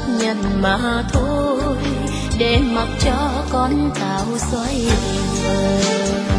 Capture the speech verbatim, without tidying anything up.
nhận mà thôi, để mặc cho con tàu xoay vời.